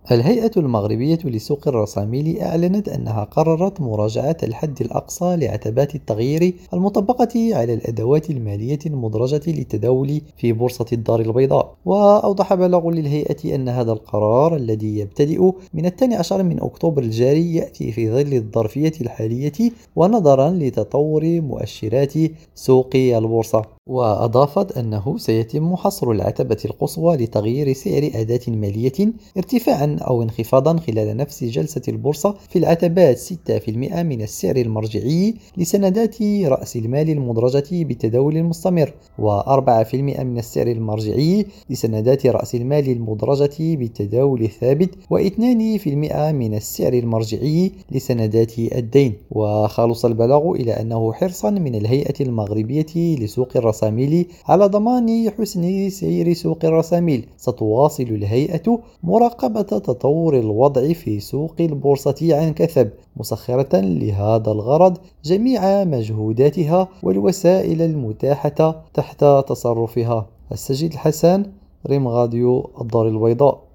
الهيئة المغربية لسوق الرساميل أعلنت أنها قررت مراجعة الحد الأقصى لعتبات التغيير المطبقة على الأدوات المالية المدرجة للتداول في بورصة الدار البيضاء. وأوضح بلاغ للهيئة أن هذا القرار الذي يبتدئ من 12 من أكتوبر الجاري يأتي في ظل الظرفية الحالية ونظرا لتطور مؤشرات سوق البورصة. وأضافت أنه سيتم حصر العتبة القصوى لتغيير سعر أداة مالية ارتفاعا أو انخفاضا خلال نفس جلسة البورصة في العتبات 6% من السعر المرجعي لسندات رأس المال المدرجة بالتداول المستمر، و4% من السعر المرجعي لسندات رأس المال المدرجة بالتداول الثابت، و2% من السعر المرجعي لسندات الدين. وخلص البلاغ إلى أنه حرصا من الهيئة المغربية لسوق الرساميل على ضمان حسن سير سوق الرساميل، ستواصل الهيئة مراقبة تطور الوضع في سوق البورصة عن كثب، مسخرة لهذا الغرض جميع مجهوداتها والوسائل المتاحة تحت تصرفها. السجد الحسن، ريم غاديو، الدار البيضاء.